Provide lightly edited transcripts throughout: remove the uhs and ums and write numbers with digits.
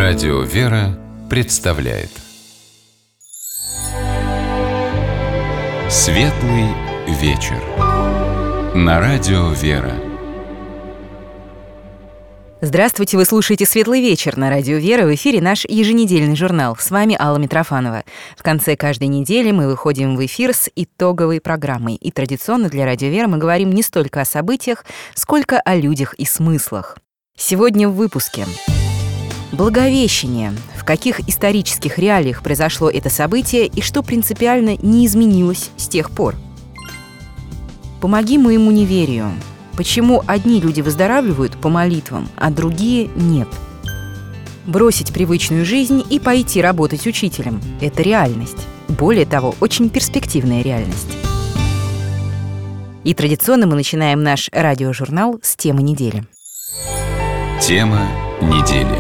Радио «Вера» представляет Светлый вечер на Радио «Вера». Здравствуйте, вы слушаете «Светлый вечер» на Радио «Вера». В эфире наш еженедельный журнал. С вами Алла Митрофанова. В конце каждой недели мы выходим в эфир с итоговой программой. И традиционно для Радио «Вера» мы говорим не столько о событиях, сколько о людях и смыслах. Сегодня в выпуске Благовещение. В каких исторических реалиях произошло это событие и что принципиально не изменилось с тех пор? Помоги моему неверию. Почему одни люди выздоравливают по молитвам, а другие нет? Бросить привычную жизнь и пойти работать учителем – это реальность. Более того, очень перспективная реальность. И традиционно мы начинаем наш радиожурнал с темы недели. Тема недели.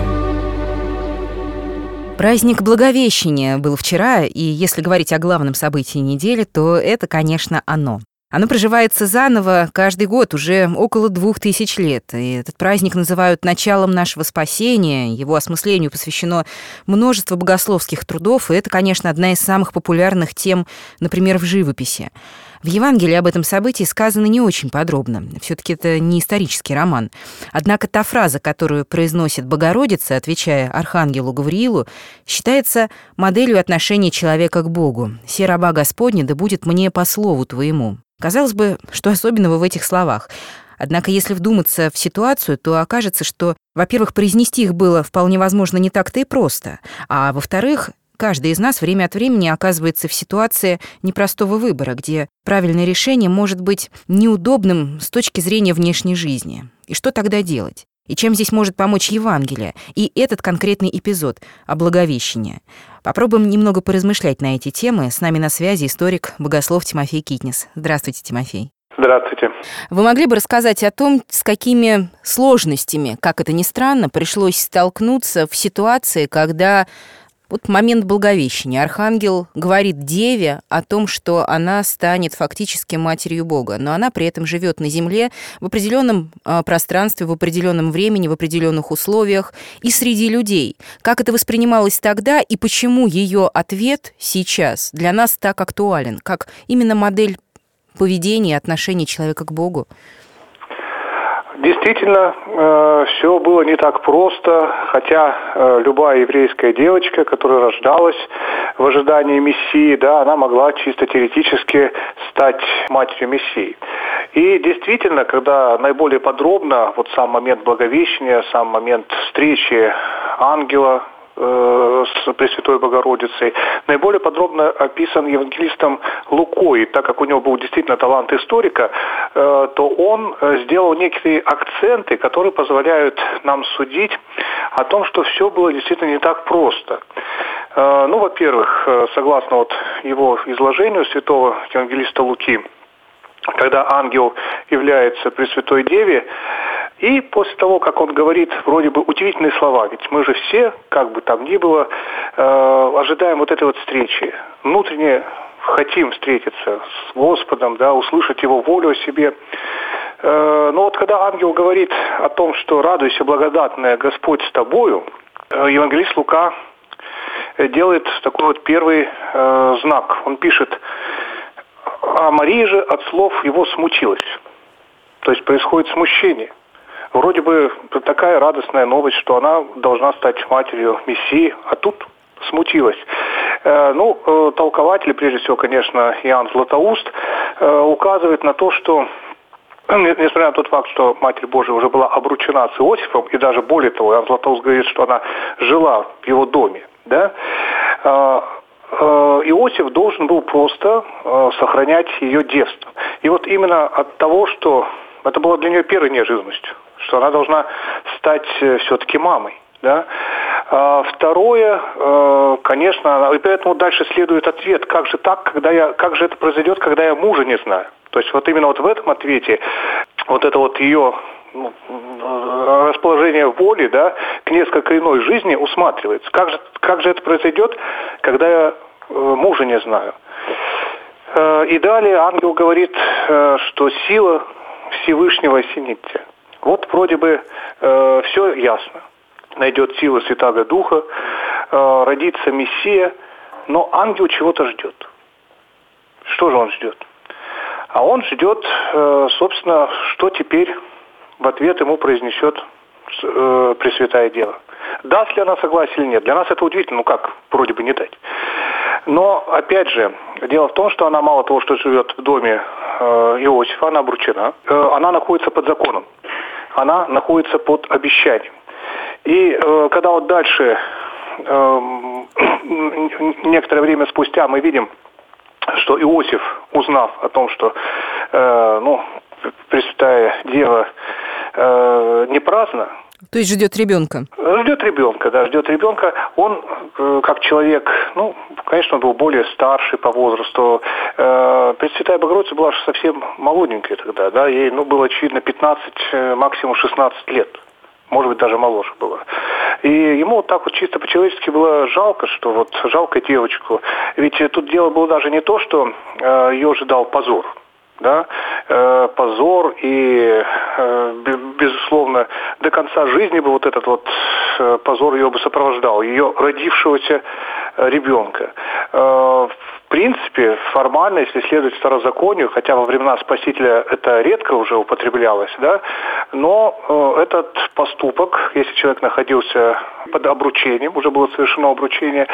Праздник Благовещения был вчера, и если говорить о главном событии недели, то это, конечно, оно. Оно проживается заново каждый год уже около 2000 лет. И этот праздник называют началом нашего спасения. Его осмыслению посвящено множество богословских трудов, и это, конечно, одна из самых популярных тем, например, в живописи. В Евангелии об этом событии сказано не очень подробно. Все-таки это не исторический роман. Однако та фраза, которую произносит Богородица, отвечая архангелу Гавриилу, считается моделью отношения человека к Богу. «Се раба Господня, да будет мне по слову твоему». Казалось бы, что особенного в этих словах? Однако, если вдуматься в ситуацию, то окажется, что, во-первых, произнести их было вполне возможно не так-то и просто, а во-вторых, каждый из нас время от времени оказывается в ситуации непростого выбора, где правильное решение может быть неудобным с точки зрения внешней жизни. И что тогда делать? И чем здесь может помочь Евангелие и этот конкретный эпизод о Благовещении? Попробуем немного поразмышлять на эти темы. С нами на связи историк, богослов Тимофей Китнис. Здравствуйте, Тимофей. Здравствуйте. Вы могли бы рассказать о том, с какими сложностями, как это ни странно, пришлось столкнуться в ситуации, когда вот момент Благовещения. Архангел говорит Деве о том, что она станет фактически матерью Бога, но она при этом живет на земле в определенном пространстве, в определенном времени, в определенных условиях и среди людей. Как это воспринималось тогда и почему ее ответ сейчас для нас так актуален, как именно модель поведения и отношений человека к Богу? Действительно, все было не так просто, хотя любая еврейская девочка, которая рождалась в ожидании Мессии, да, она могла чисто теоретически стать матерью Мессии. И действительно, когда наиболее подробно, вот сам момент Благовещения, сам момент встречи ангела с Пресвятой Богородицей, наиболее подробно описан евангелистом Лукой. Так как у него был действительно талант историка, то он сделал некие акценты, которые позволяют нам судить о том, что все было действительно не так просто. Ну, во-первых, согласно вот его изложению святого евангелиста Луки, когда ангел является Пресвятой Деве, и после того, как он говорит вроде бы удивительные слова, ведь мы же все, как бы там ни было, ожидаем вот этой вот встречи, внутренне хотим встретиться с Господом, да, услышать Его волю о себе. Но вот когда ангел говорит о том, что «радуйся, благодатная, Господь с тобою», евангелист Лука делает такой вот первый знак. Он пишет: «А Мария же от слов его смутилась». То есть происходит смущение. Вроде бы такая радостная новость, что она должна стать матерью Мессии, а тут смутилась. Толкователи, прежде всего, конечно, Иоанн Златоуст, указывает на то, что, несмотря на тот факт, что Матерь Божия уже была обручена с Иосифом, и даже более того, Иоанн Златоуст говорит, что она жила в его доме, да, Иосиф должен был просто сохранять ее девство. И вот именно от того, что это было для нее первой неожиданностью, что она должна стать все-таки мамой. Да? Второе, конечно, и поэтому дальше следует ответ, как же так, как же это произойдет, когда я мужа не знаю. То есть вот именно вот в этом ответе вот это вот ее расположение воли, да, к несколько иной жизни усматривается. Как же это произойдет, когда я мужа не знаю? И далее ангел говорит, что сила Всевышнего осенит тебя. Вот вроде бы все ясно. найдет силы Святаго Духа, родится Мессия, но ангел чего-то ждет. Что же он ждет? А он ждет, собственно, что теперь в ответ ему произнесет Пресвятая Дева. Даст ли она согласие или нет? Для нас это удивительно, как вроде бы не дать. Но, опять же, дело в том, что она мало того, что живет в доме Иосифа, она обручена, она находится под законом, она находится под обещанием. И когда вот дальше, некоторое время спустя, мы видим, что Иосиф, узнав о том, что Пресвятая Дева не праздна, то есть ждет ребенка. Ждет ребенка. Он, как человек, конечно, он был более старший по возрасту. Пресвятая Богородица была совсем молоденькая тогда, да, ей, было, очевидно, 15, максимум 16 лет. Может быть, даже моложе было. И ему вот так вот чисто по-человечески было жалко, жалко девочку. Ведь тут дело было даже не то, что ее ожидал позор. Да, позор и, безусловно, до конца жизни бы вот этот вот позор ее бы сопровождал, ее родившегося ребенка. В принципе, формально, если следовать Старозаконию, хотя во времена Спасителя это редко уже употреблялось, да, но этот поступок, если человек находился под обручением, уже было совершено обручение,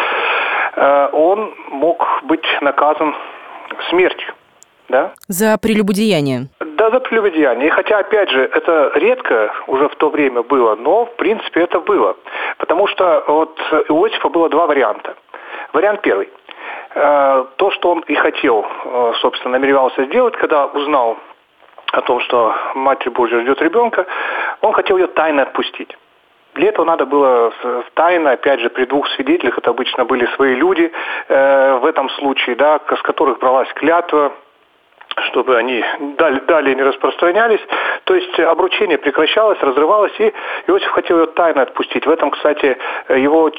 он мог быть наказан смертью. Да? За прелюбодеяние. Да, за прелюбодеяние. И хотя, опять же, это редко уже в то время было, но, в принципе, это было. Потому что вот у Иосифа было два варианта. Вариант первый. То, что он и хотел, собственно, намеревался сделать, когда узнал о том, что Матерь Божья ждет ребенка, он хотел ее тайно отпустить. Для этого надо было тайно, опять же, при двух свидетелях, это обычно были свои люди в этом случае, да, с которых бралась клятва, чтобы они далее не распространялись. То есть обручение прекращалось, разрывалось, и Иосиф хотел ее тайно отпустить. В этом, кстати, его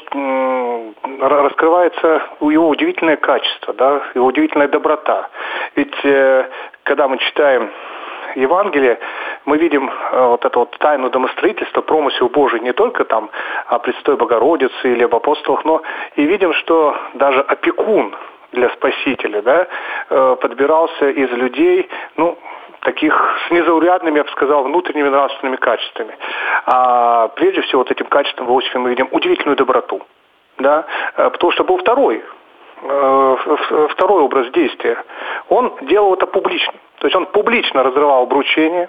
раскрывается его удивительное качество, да, его удивительная доброта. Ведь когда мы читаем Евангелие, мы видим вот это вот тайну домостроительства, промысел Божий не только там о Пресвятой Богородице или об апостолах, но и видим, что даже опекун для Спасителя, да, подбирался из людей, таких с незаурядными, я бы сказал, внутренними нравственными качествами. А прежде всего вот этим качеством в Иосифе мы видим удивительную доброту, да, потому что был второй образ действия. Он делал это публично. То есть он публично разрывал обручение,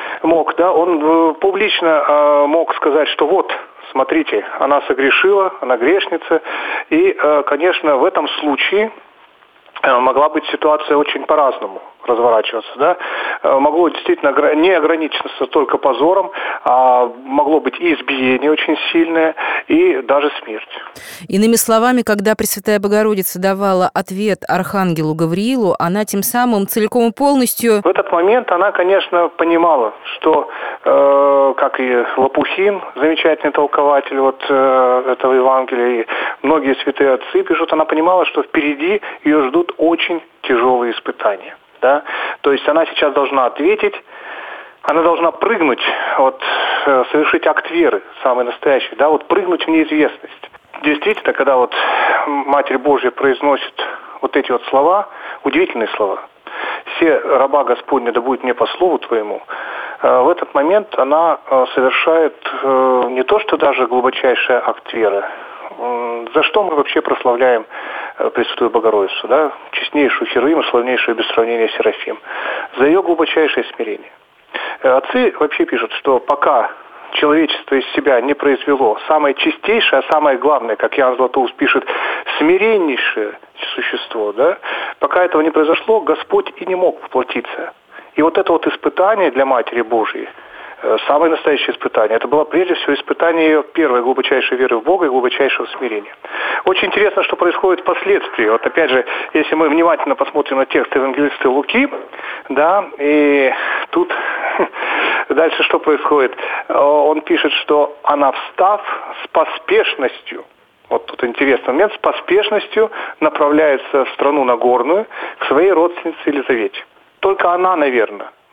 он публично мог сказать, что вот, смотрите, она согрешила, она грешница, и, конечно, в этом случае могла быть ситуация очень по-разному разворачиваться, да. Могло действительно не ограничиться только позором, а могло быть и избиение очень сильное, и даже смерть. Иными словами, когда Пресвятая Богородица давала ответ архангелу Гавриилу, она тем самым целиком и полностью... В этот момент она, конечно, понимала, что, как и Лопухин, замечательный толкователь этого Евангелия, и многие святые отцы пишут, она понимала, что впереди ее ждут очень тяжелые испытания. Да? То есть она сейчас должна ответить, она должна прыгнуть, совершить акт веры, самый настоящий, да, прыгнуть в неизвестность. Действительно, когда Матерь Божья произносит вот эти вот слова, удивительные слова, «Се раба Господня, да будет мне по слову Твоему», в этот момент она совершает не то, что даже глубочайший акт веры, за что мы вообще прославляем Пресвятую Богородицу, да, честнейшую Херувим, славнейшую без сравнения Серафим, за ее глубочайшее смирение. Отцы вообще пишут, что пока человечество из себя не произвело самое чистейшее, а самое главное, как Иоанн Златоуст пишет, смиреннейшее существо, да, пока этого не произошло, Господь и не мог воплотиться. И вот это вот испытание для Матери Божией, самое настоящее испытание, это было прежде всего испытание ее первой глубочайшей веры в Бога и глубочайшего смирения. Очень интересно, что происходит впоследствии. Вот опять же, если мы внимательно посмотрим на текст евангелиста Луки, да, и тут дальше что происходит? Он пишет, что она, встав с поспешностью, вот тут интересный момент, с поспешностью направляется в страну Нагорную к своей родственнице Елизавете. Только она, наверное,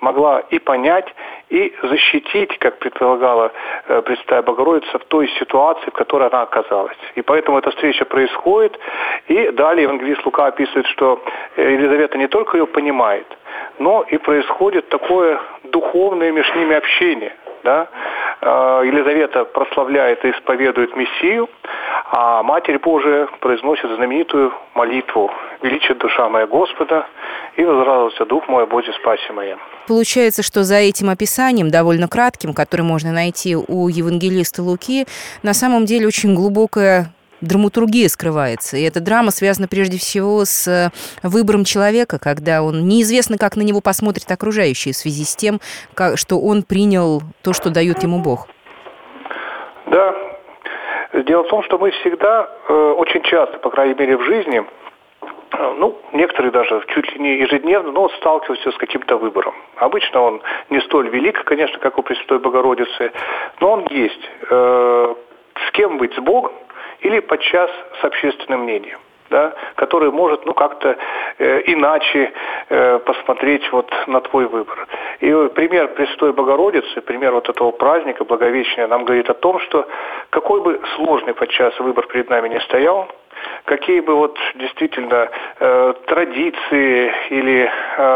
могла и понять, и защитить, как предполагала Пресвятая Богородица, в той ситуации, в которой она оказалась. И поэтому эта встреча происходит, и далее евангелист Лука описывает, что Елизавета не только ее понимает, но и происходит такое духовное между ними общение. Да? Елизавета прославляет и исповедует Мессию, а Матерь Божия произносит знаменитую молитву: «Величит душа моя Господа, и возрадовался дух мой о Боге спасе моем». Получается, что за этим описанием, довольно кратким, которое можно найти у евангелиста Луки, на самом деле очень глубокая драматургия скрывается. И эта драма связана прежде всего с выбором человека, когда он неизвестно, как на него посмотрят окружающие в связи с тем, что он принял то, что дает ему Бог. Да. Дело в том, что мы всегда, очень часто, по крайней мере в жизни, некоторые даже чуть ли не ежедневно, сталкиваются с каким-то выбором. Обычно он не столь велик, конечно, как у Пресвятой Богородицы, но он есть. С кем быть, с Богом или подчас с общественным мнением, да, который может как-то иначе посмотреть на твой выбор. И пример Пресвятой Богородицы, пример этого праздника Благовещения нам говорит о том, что какой бы сложный подчас выбор перед нами ни стоял, какие бы действительно традиции или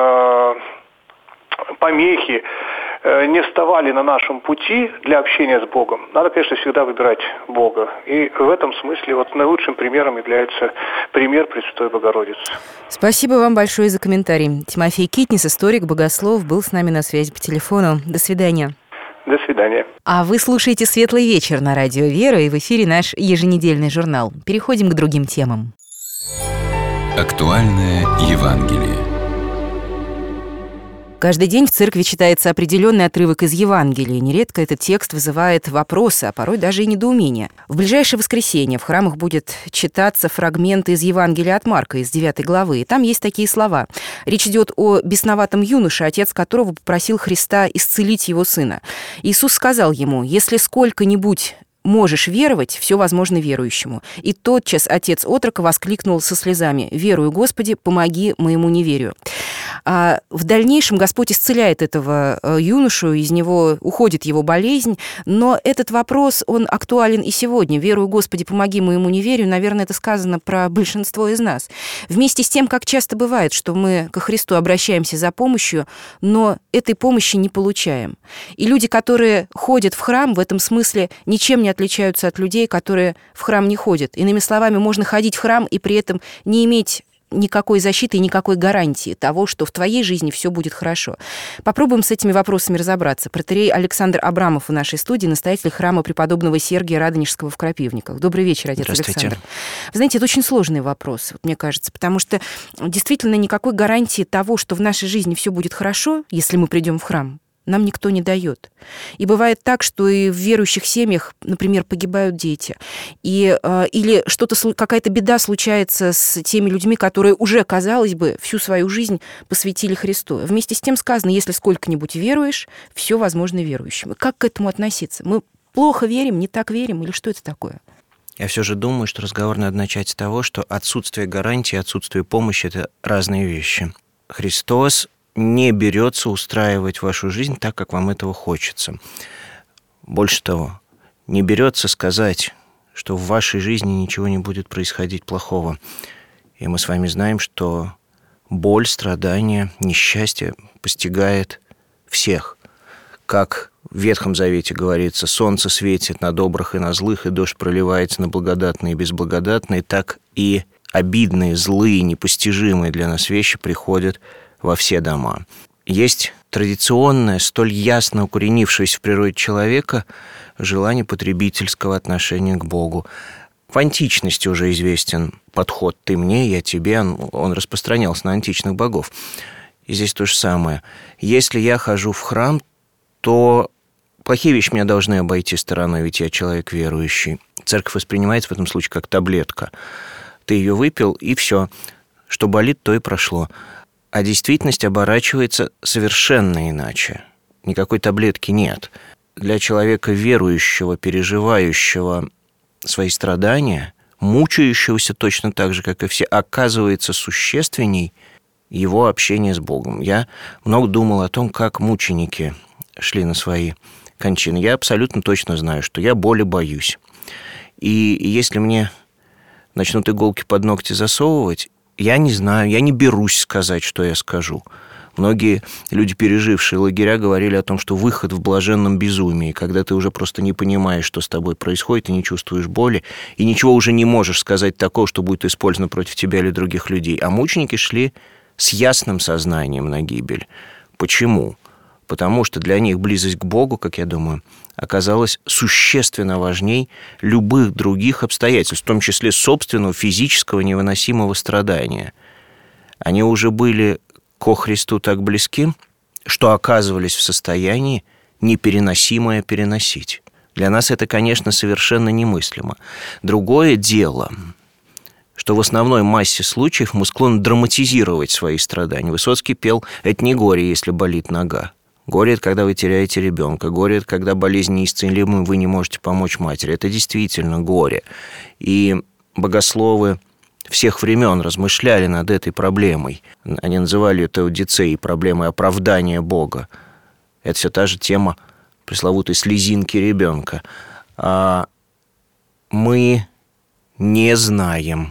помехи не вставали на нашем пути для общения с Богом, надо, конечно, всегда выбирать Бога. И в этом смысле наилучшим примером является пример Пресвятой Богородицы. Спасибо вам большое за комментарий. Тимофей Китнис, историк, богослов, был с нами на связи по телефону. До свидания. До свидания. А вы слушаете «Светлый вечер» на радио «Вера», и в эфире наш еженедельный журнал. Переходим к другим темам. Актуальное Евангелие. Каждый день в церкви читается определенный отрывок из Евангелия. Нередко этот текст вызывает вопросы, а порой даже и недоумения. В ближайшее воскресенье в храмах будет читаться фрагмент из Евангелия от Марка, из 9 главы. И там есть такие слова. Речь идет о бесноватом юноше, отец которого попросил Христа исцелить его сына. Иисус сказал ему: «Если сколько-нибудь можешь веровать, все возможно верующему». И тотчас отец отрока воскликнул со слезами: «Верую, Господи, помоги моему неверию». А в дальнейшем Господь исцеляет этого юношу, из него уходит его болезнь, но этот вопрос, он актуален и сегодня. «Верую, Господи, помоги моему неверию», наверное, это сказано про большинство из нас. Вместе с тем, как часто бывает, что мы ко Христу обращаемся за помощью, но этой помощи не получаем. И люди, которые ходят в храм, в этом смысле ничем не отличаются от людей, которые в храм не ходят. Иными словами, можно ходить в храм и при этом не иметь никакой защиты и никакой гарантии того, что в твоей жизни все будет хорошо. Попробуем с этими вопросами разобраться. Протоиерей Александр Абрамов в нашей студии, настоятель храма преподобного Сергия Радонежского в Крапивниках. Добрый вечер, отец Александр. Вы знаете, это очень сложный вопрос, мне кажется, потому что действительно никакой гарантии того, что в нашей жизни все будет хорошо, если мы придем в храм, нам никто не дает. И бывает так, что и в верующих семьях, например, погибают дети. Или какая-то беда случается с теми людьми, которые уже, казалось бы, всю свою жизнь посвятили Христу. Вместе с тем сказано: если сколько-нибудь веруешь, все возможно верующим. Как к этому относиться? Мы плохо верим, не так верим, или что это такое? Я все же думаю, что разговор надо начать с того, что отсутствие гарантии, отсутствие помощи – это разные вещи. Христос не берется устраивать вашу жизнь так, как вам этого хочется. Больше того, не берется сказать, что в вашей жизни ничего не будет происходить плохого. И мы с вами знаем, что боль, страдания, несчастье постигает всех. Как в Ветхом Завете говорится: солнце светит на добрых и на злых, и дождь проливается на благодатные и безблагодатные, так и обидные, злые, непостижимые для нас вещи приходят во все дома. Есть традиционное, столь ясно укоренившееся в природе человека желание потребительского отношения к Богу. В античности уже известен подход «ты мне, я тебе», он распространялся на античных богов. И здесь то же самое. Если я хожу в храм, то плохие вещи меня должны обойти стороной, ведь я человек верующий. Церковь воспринимается в этом случае как таблетка. Ты ее выпил, и все. Что болит, то и прошло. А действительность оборачивается совершенно иначе. Никакой таблетки нет. Для человека верующего, переживающего свои страдания, мучающегося точно так же, как и все, оказывается существенней его общение с Богом. Я много думал о том, как мученики шли на свои кончины. Я абсолютно точно знаю, что я боли боюсь. И если мне начнут иголки под ногти засовывать, я не знаю, я не берусь сказать, что я скажу. Многие люди, пережившие лагеря, говорили о том, что выход в блаженном безумии, когда ты уже просто не понимаешь, что с тобой происходит, и не чувствуешь боли, и ничего уже не можешь сказать такого, что будет использовано против тебя или других людей. А мученики шли с ясным сознанием на гибель. Почему? Потому что для них близость к Богу, как я думаю, оказалась существенно важней любых других обстоятельств, в том числе собственного физического невыносимого страдания. Они уже были ко Христу так близки, что оказывались в состоянии непереносимое переносить. Для нас это, конечно, совершенно немыслимо. Другое дело, что в основной массе случаев мы склонны драматизировать свои страдания. Высоцкий пел «Это не горе, если болит нога». Горе – это когда вы теряете ребенка. Горе – это когда болезнь неисцелима, вы не можете помочь матери. Это действительно горе. И богословы всех времен размышляли над этой проблемой. Они называли это теодицеей, проблемой оправдания Бога. Это все та же тема пресловутой слезинки ребенка. А мы не знаем,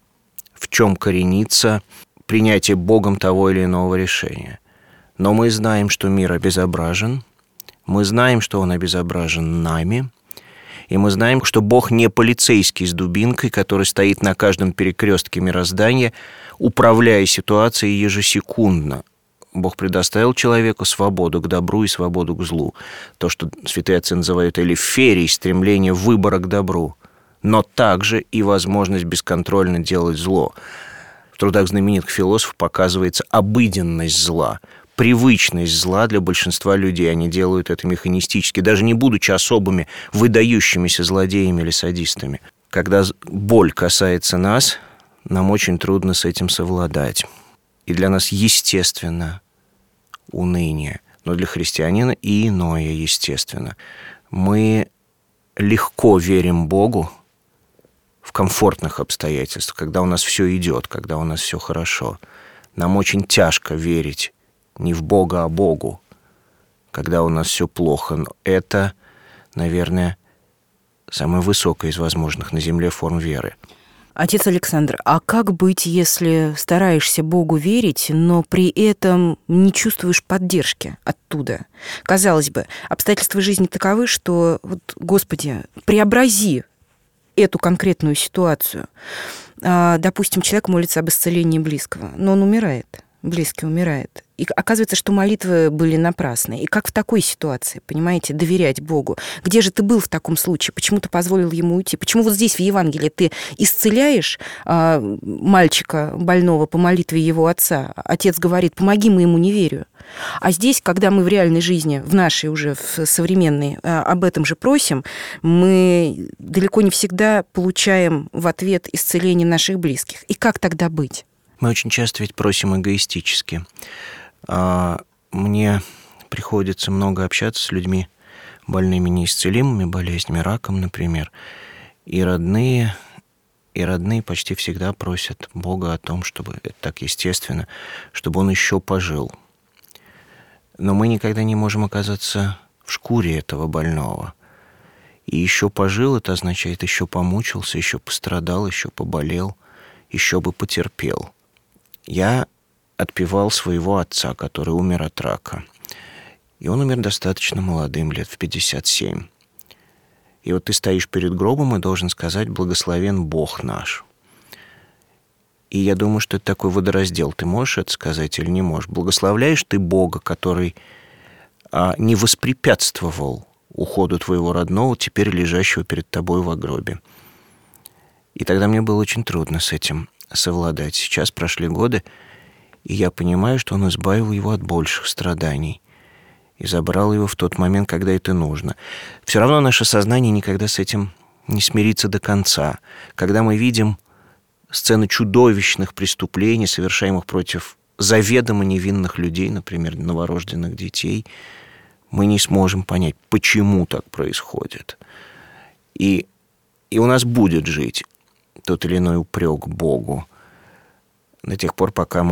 в чем коренится принятие Богом того или иного решения. Но мы знаем, что мир обезображен, мы знаем, что он обезображен нами, и мы знаем, что Бог не полицейский с дубинкой, который стоит на каждом перекрестке мироздания, управляя ситуацией ежесекундно. Бог предоставил человеку свободу к добру и свободу к злу. То, что святые отцы называют элеферией, стремление выбора к добру, но также и возможность бесконтрольно делать зло. В трудах знаменитых философов показывается обыденность зла, привычность зла для большинства людей. Они делают это механистически, даже не будучи особыми выдающимися злодеями или садистами. Когда боль касается нас, нам очень трудно с этим совладать. И для нас естественно уныние, но для христианина и иное естественно. Мы легко верим Богу в комфортных обстоятельствах, когда у нас все идет, когда у нас все хорошо. Нам очень тяжко верить не в Бога, а Богу, когда у нас все плохо. Но это, наверное, самая высокая из возможных на земле форм веры. Отец Александр, а как быть, если стараешься Богу верить, но при этом не чувствуешь поддержки оттуда? Казалось бы, обстоятельства жизни таковы, что, Господи, преобрази эту конкретную ситуацию. Допустим, человек молится об исцелении близкого, но он умирает, близкий умирает. И оказывается, что молитвы были напрасны. И как в такой ситуации, понимаете, доверять Богу? Где же ты был в таком случае? Почему ты позволил ему уйти? Почему вот здесь в Евангелии ты исцеляешь мальчика больного по молитве его отца? Отец говорит, помоги моему неверию. А здесь, когда мы в реальной жизни, в нашей уже, в современной, об этом же просим, мы далеко не всегда получаем в ответ исцеление наших близких. И как тогда быть? Мы очень часто ведь просим эгоистически. Мне приходится много общаться с людьми, больными неисцелимыми болезнями, раком, например. И родные почти всегда просят Бога о том, чтобы, это так естественно, чтобы он еще пожил. Но мы никогда не можем оказаться в шкуре этого больного. И еще пожил, это означает, еще помучился, еще пострадал, еще поболел, еще бы потерпел. Я отпевал своего отца, который умер от рака. И он умер достаточно молодым, лет в 57. И вот ты стоишь перед гробом и должен сказать «Благословен Бог наш». И я думаю, что это такой водораздел. Ты можешь это сказать или не можешь? Благословляешь ты Бога, который не воспрепятствовал уходу твоего родного, теперь лежащего перед тобой в гробе. И тогда мне было очень трудно с этим совладать. Сейчас прошли годы, и я понимаю, что он избавил его от больших страданий и забрал его в тот момент, когда это нужно. Все равно наше сознание никогда с этим не смирится до конца. Когда мы видим сцены чудовищных преступлений, совершаемых против заведомо невинных людей, например, новорожденных детей, мы не сможем понять, почему так происходит. И у нас будет жить тот или иной упрек Богу до тех пор, пока мы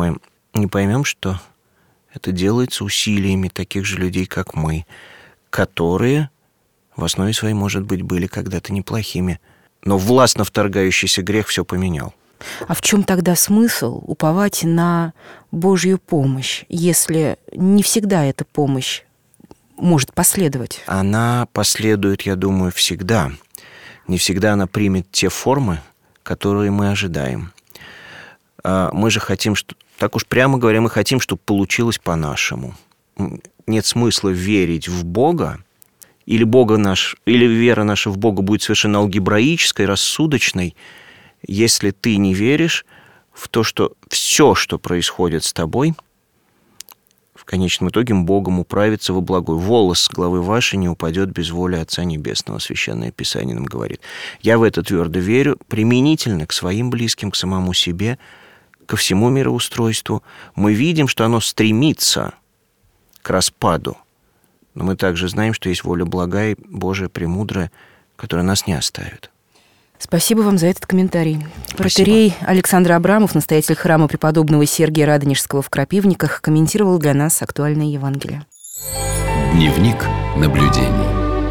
не поймем, что это делается усилиями таких же людей, как мы, которые в основе своей, может быть, были когда-то неплохими. Но властно вторгающийся грех все поменял. А в чем тогда смысл уповать на Божью помощь, если не всегда эта помощь может последовать? Она последует, я думаю, всегда. Не всегда она примет те формы, которые мы ожидаем. Мы же хотим, так уж прямо говоря, мы хотим, чтобы получилось по-нашему. Нет смысла верить в Бога, или вера наша в Бога будет совершенно алгебраической, рассудочной, если ты не веришь в то, что все, что происходит с тобой, в конечном итоге Богом управится во благое. Волос с головы вашей не упадет без воли Отца Небесного, Священное Писание нам говорит. Я в это твердо верю, применительно к своим близким, к самому себе, ко всему мироустройству. Мы видим, что оно стремится к распаду, но мы также знаем, что есть воля благая, Божия, премудрая, которая нас не оставит. Спасибо вам за этот комментарий. Протоиерей Александр Абрамов, настоятель храма преподобного Сергия Радонежского в Крапивниках, комментировал для нас актуальное Евангелие. Дневник наблюдений.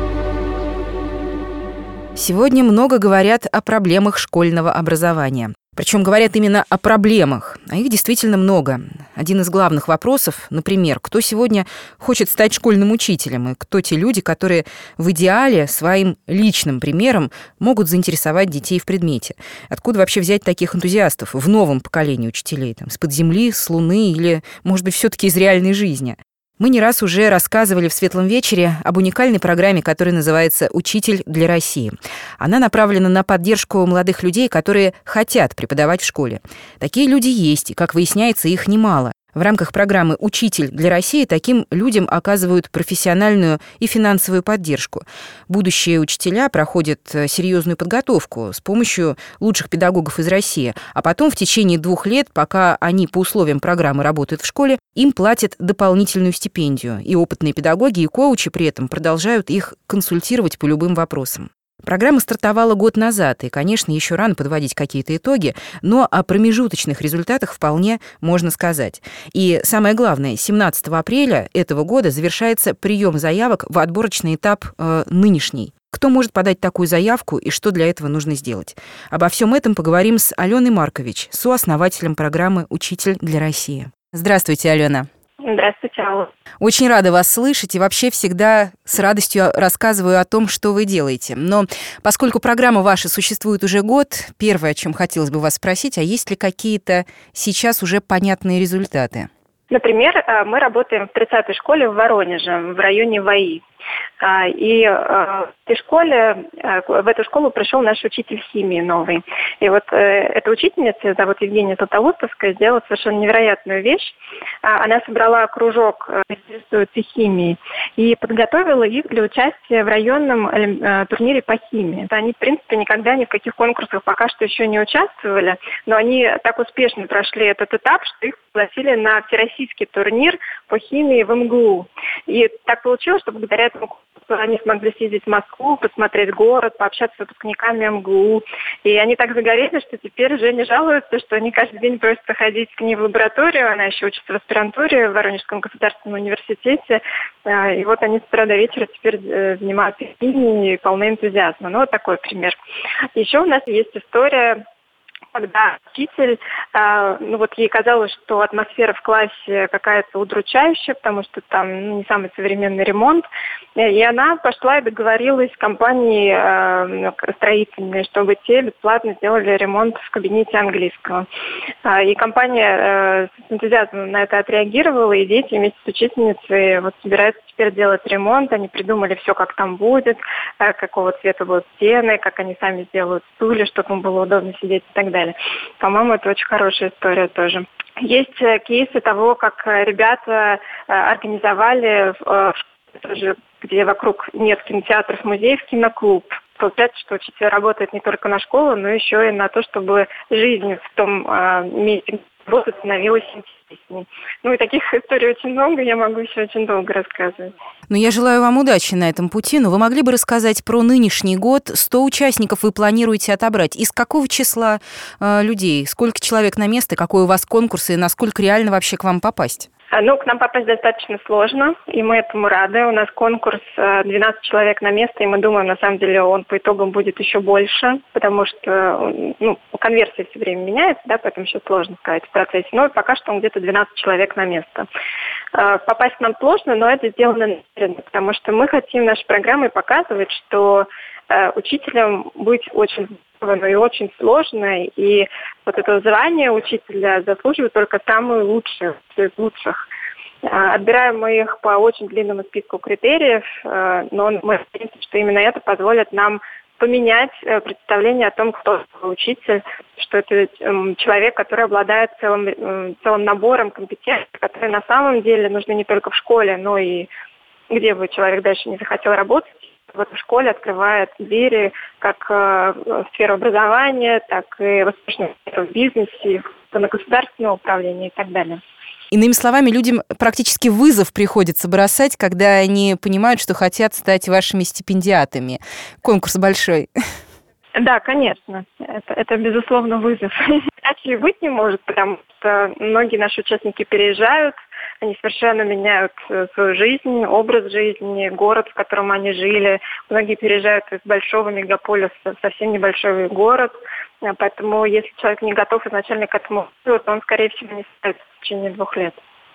Сегодня много говорят о проблемах школьного образования. Причем говорят именно о проблемах, а их действительно много. Один из главных вопросов, например, кто сегодня хочет стать школьным учителем, и кто те люди, которые в идеале своим личным примером могут заинтересовать детей в предмете. Откуда вообще взять таких энтузиастов в новом поколении учителей? С-под земли, с Луны или, может быть, все-таки из реальной жизни? Мы не раз уже рассказывали в «Светлом вечере» об уникальной программе, которая называется «Учитель для России». Она направлена на поддержку молодых людей, которые хотят преподавать в школе. Такие люди есть, и, как выясняется, их немало. В рамках программы «Учитель для России» таким людям оказывают профессиональную и финансовую поддержку. Будущие учителя проходят серьезную подготовку с помощью лучших педагогов из России, а потом в течение 2 лет, пока они по условиям программы работают в школе, им платят дополнительную стипендию. И опытные педагоги и коучи при этом продолжают их консультировать по любым вопросам. Программа стартовала год назад, и, конечно, еще рано подводить какие-то итоги, но о промежуточных результатах вполне можно сказать. И самое главное, 17 апреля этого года завершается прием заявок в отборочный этап нынешний. Кто может подать такую заявку и что для этого нужно сделать? Обо всем этом поговорим с Аленой Маркович, сооснователем программы «Учитель для России». Здравствуйте, Алена. Здравствуйте, Алла. Очень рада вас слышать и вообще всегда с радостью рассказываю о том, что вы делаете. Но поскольку программа ваша существует уже год, первое, о чем хотелось бы вас спросить, а есть ли какие-то сейчас уже понятные результаты? Например, мы работаем в 30-й школе в Воронеже, в районе ВАИ. И в эту школу пришел наш учитель химии новый. И вот эта учительница, зовут Евгения Златоустовская, сделала совершенно невероятную вещь. Она собрала кружок, интересуется химией, и подготовила их для участия в районном турнире по химии. Они, в принципе, никогда ни в каких конкурсах пока что еще не участвовали, но они так успешно прошли этот этап, что их пригласили на всероссийский турнир по химии в МГУ. И так получилось, что благодаря этому они смогли съездить в Москву, посмотреть город, пообщаться с выпускниками МГУ. И они так загорелись, что теперь уже не жалуются, что они каждый день просят ходить к ней в лабораторию. Она еще учится в аспирантуре в Воронежском государственном университете. И вот они с утра до вечера теперь занимаются химией и полны энтузиазма. Ну, вот такой пример. Еще у нас есть история, когда учитель, ей казалось, что атмосфера в классе какая-то удручающая, потому что там не самый современный ремонт, и она пошла и договорилась с компанией строительной, чтобы те бесплатно сделали ремонт в кабинете английского. И компания с энтузиазмом на это отреагировала, и дети вместе с учительницей собираются теперь делать ремонт, они придумали все, как там будет, какого цвета будут стены, как они сами сделают стулья, чтобы им было удобно сидеть и так далее. По-моему, это очень хорошая история тоже. Есть кейсы того, как ребята организовали, тоже, где вокруг нет кинотеатров, музеев, киноклуб. Получается, что учитель работает не только на школу, но еще и на то, чтобы жизнь в том месте, где работа становилась интереснее. Ну и таких историй очень много, я могу еще очень долго рассказывать. Ну, я желаю вам удачи на этом пути, но вы могли бы рассказать про нынешний год? 100 участников вы планируете отобрать. Из какого числа людей? Сколько человек на место? Какой у вас конкурс? И насколько реально вообще к вам попасть? Ну, к нам попасть достаточно сложно, и мы этому рады. У нас конкурс 12 человек на место, и мы думаем, на самом деле, он по итогам будет еще больше, потому что, конверсия все время меняется, да, поэтому еще сложно сказать в процессе. Но пока что он где-то 12 человек на место. Попасть нам сложно, но это сделано намеренно, потому что мы хотим нашей программой показывать, что учителям быть очень здорово и очень сложно, и вот это звание учителя заслуживают только самые лучшие из лучших. Отбираем мы их по очень длинному списку критериев, но мы надеемся, что именно это позволит нам поменять представление о том, кто учитель, что это человек, который обладает целым набором компетенций, которые на самом деле нужны не только в школе, но и где бы человек дальше не захотел работать. Вот в школе открывает двери как в сферу образования, так и в бизнесе, на государственное управление и так далее. Иными словами, людям практически вызов приходится бросать, когда они понимают, что хотят стать вашими стипендиатами. Конкурс большой. Да, конечно. Это безусловно, вызов. Иначе быть не может, потому что многие наши участники переезжают, они совершенно меняют свою жизнь, образ жизни, город, в котором они жили. Многие переезжают из большого мегаполиса в совсем небольшой город. Поэтому, если человек не готов изначально к этому, то он, скорее всего, не справится в течение 2 лет.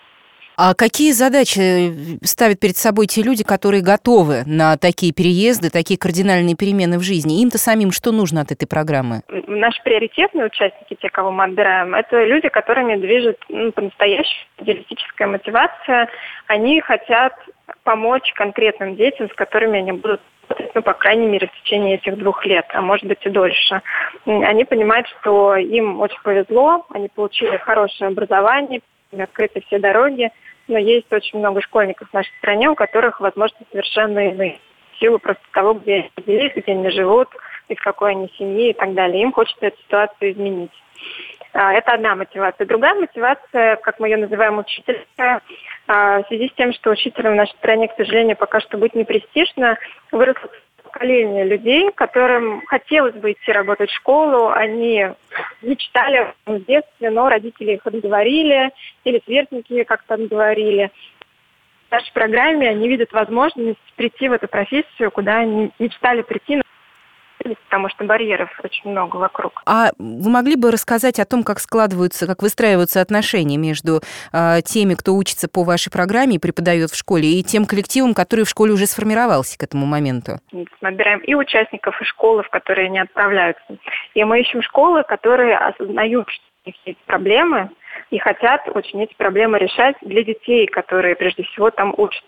А какие задачи ставят перед собой те люди, которые готовы на такие переезды, такие кардинальные перемены в жизни? Им-то самим что нужно от этой программы? Наши приоритетные участники, те, кого мы отбираем, это люди, которыми движет по-настоящему идеалистическая мотивация. Они хотят помочь конкретным детям, с которыми они будут работать, по крайней мере, в течение этих 2 лет, а может быть и дольше. Они понимают, что им очень повезло, они получили хорошее образование, открыты все дороги, но есть очень много школьников в нашей стране, у которых возможности совершенно иные. В силу просто того, где они родились, где они живут, из какой они семьи и так далее. Им хочется эту ситуацию изменить. Это одна мотивация. Другая мотивация, как мы ее называем, учительская. В связи с тем, что учителем в нашей стране, к сожалению, пока что быть не престижно, выросло поколение людей, которым хотелось бы идти работать в школу. Они мечтали в детстве, но родители их отговорили, или сверстники как-то отговорили. В нашей программе они видят возможность прийти в эту профессию, куда они мечтали прийти, потому что барьеров очень много вокруг. А вы могли бы рассказать о том, как выстраиваются отношения между теми, кто учится по вашей программе и преподает в школе, и тем коллективом, который в школе уже сформировался к этому моменту? Мы отбираем и участников, и школы, в которые они отправляются. И мы ищем школы, которые осознают, что у них есть проблемы, и хотят очень эти проблемы решать для детей, которые прежде всего там учатся.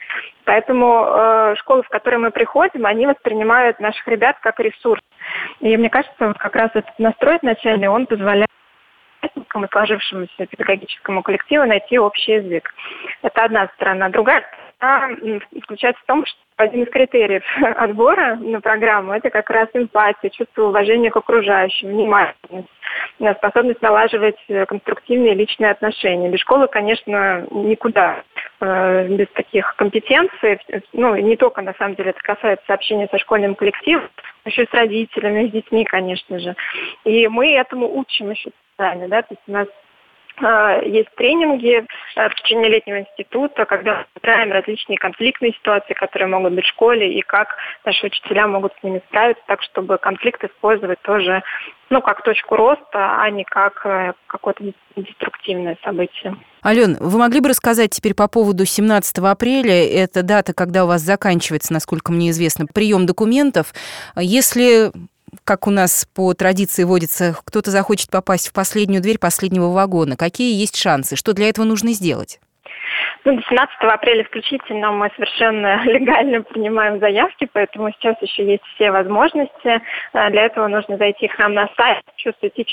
Поэтому школы, в которые мы приходим, они воспринимают наших ребят как ресурс. И мне кажется, вот как раз этот настрой начальный, он позволяет участникам и сложившемуся педагогическому коллективу найти общий язык. Это одна сторона. Другая сторона заключается в том, что один из критериев отбора на программу – это как раз эмпатия, чувство уважения к окружающим, внимательность, способность налаживать конструктивные личные отношения. Без школы, конечно, никуда. Без таких компетенций, не только, на самом деле, это касается общения со школьным коллективом, но еще и с родителями, с детьми, конечно же. И мы этому учим еще сами, да, то есть у нас есть тренинги в течение летнего института, когда мы разбираем различные конфликтные ситуации, которые могут быть в школе, и как наши учителя могут с ними справиться, так, чтобы конфликт использовать тоже, как точку роста, а не как какое-то деструктивное событие. Ален, вы могли бы рассказать теперь по поводу 17 апреля, это дата, когда у вас заканчивается, насколько мне известно, прием документов. Если, как у нас по традиции водится, кто-то захочет попасть в последнюю дверь последнего вагона, какие есть шансы? Что для этого нужно сделать? До 17 апреля включительно мы совершенно легально принимаем заявки, поэтому сейчас еще есть все возможности. Для этого нужно зайти к нам на сайт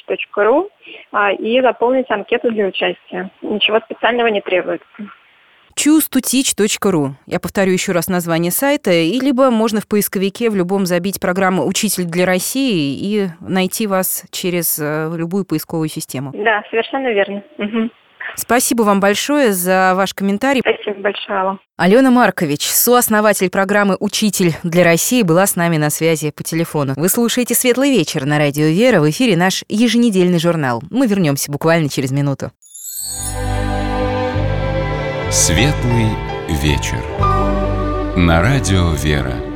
chustvoteach.ru и заполнить анкету для участия. Ничего специального не требуется. choose2teach.ru. Я повторю еще раз название сайта, и либо можно в поисковике в любом забить программу «Учитель для России» и найти вас через любую поисковую систему. Да, совершенно верно. Угу. Спасибо вам большое за ваш комментарий. Спасибо большое. Алена Маркович, сооснователь программы «Учитель для России», была с нами на связи по телефону. Вы слушаете «Светлый вечер» на радио «Вера». В эфире наш еженедельный журнал. Мы вернемся буквально через минуту. «Светлый вечер» на радио «Вера».